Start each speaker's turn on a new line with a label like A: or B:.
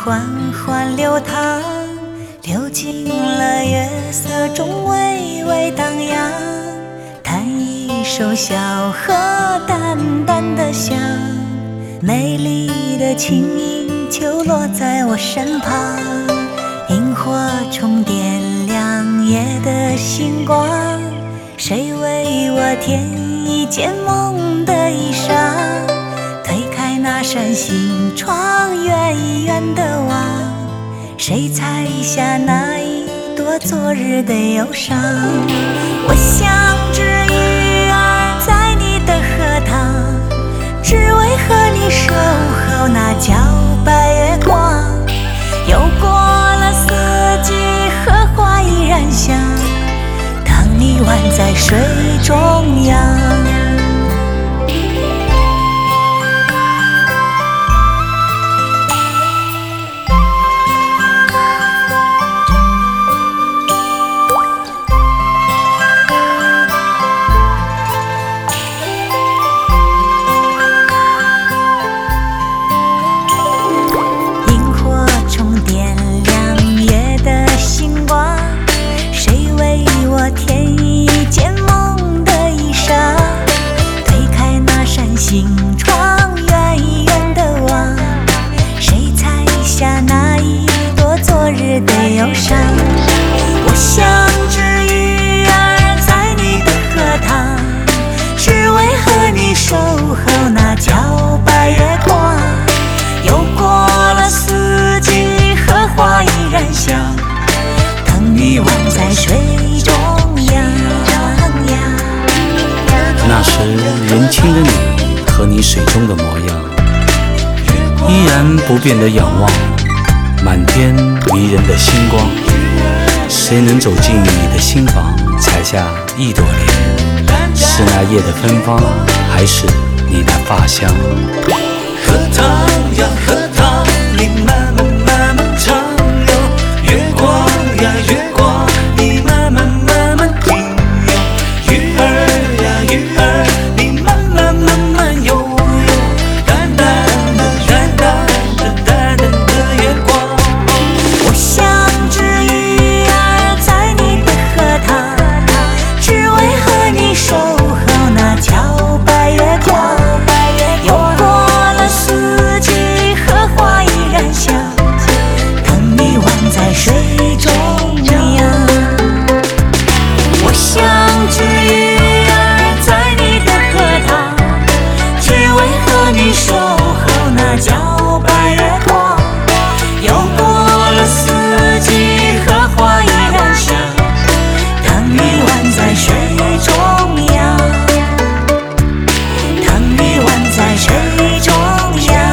A: 缓缓流淌，流进了月色中微微荡漾。弹一首小河淡淡的香，美丽的轻音就落在我身旁。萤火虫点亮夜的星光，谁为我添一件梦的衣裳？推开那扇心窗，远远的望，谁采下那一朵昨日的忧伤？我像只鱼儿在你的荷塘，只为和你守候那皎白月光。又过了四季，荷花依然香，当你宛在水中央。心窗远远的望，谁采下那一朵昨日的忧伤？我像只鱼儿在你的荷塘，只为和你守候那皎白月光。又过了四季，荷花依然香，等你宛在水中央。
B: 那时年轻的你和你水中的模样，依然不变的仰望满天迷人的星光。谁能走进你的心房，采下一朵莲？是那夜的芬芳，还是你的发香？
C: 荷塘呀荷塘，你慢慢慢慢唱哟。月光呀月光，你慢慢慢慢听哟。鱼儿呀鱼儿，你慢慢慢慢游哟。淡淡的淡淡的淡淡的月光。
A: 我像只鱼儿在你的荷塘，只为和你守候那皎白月光。又过了四季，荷花依然香，等你宛在水中央。我像只鱼儿在你的荷塘，只为和你守候那皎白月光。又过了四季，荷花依然香，等你宛在水中央，等你宛在水中央。